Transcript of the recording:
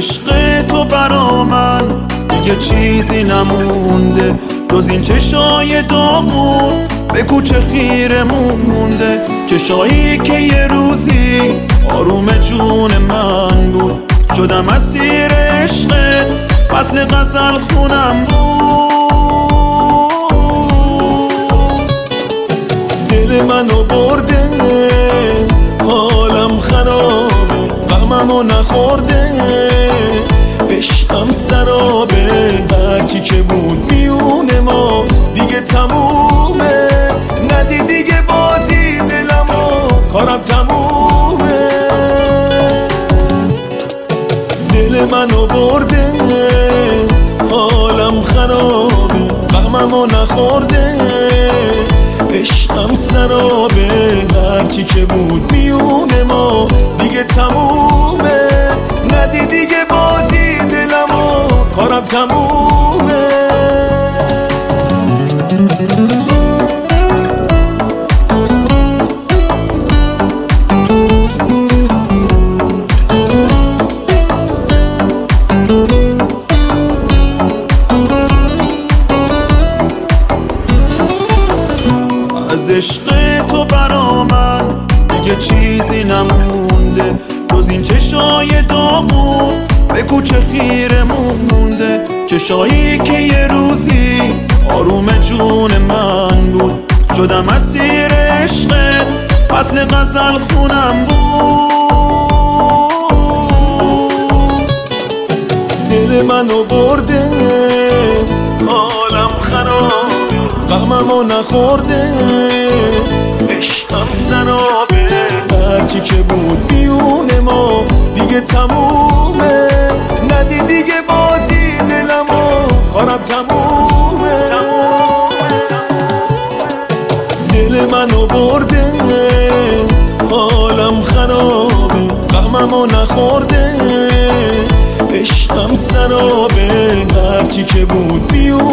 عشق تو برا من دیگه چیزی نمونده جز این چشای داغون به کوچه خیرمون مونده. چشایی که یه روزی آروم جون من بود، شدم اسیر عشقت، فصل غزل خونم بود. دل منو برده، حالم خرابه، غممو نخورده، عشقم سرابه. هرچی که بود میونه ما دیگه تمومه، ندی دیگه بازی دلمو، کارم تمومه. دل منو برده، حالم خرابه، غممو نخورده، عشقم سرابه. هرچی که بود میونه ما دیگه تمومه، ندی دیگه بازی دلمو، کارم تمومه. از عشق تو برا من دیگه چیزی نمونده جز این چشای داغون به کوچه خیرمون مونده. چشایی که یه روزی آروم جون من بود، شدم اسیر عشقت، فصل غزل خونم بود. دل منو برده، حالم خرابه، غممو نخورده، عشقم سرابه. هرچی که بود میونه ما دیگه تمومه، ندی دیگه بازی دلمو، کارم تمومه. دل منو برده، حالم خرابه، غممو نخورده، عشقم سرابه. هرچی که بود میونه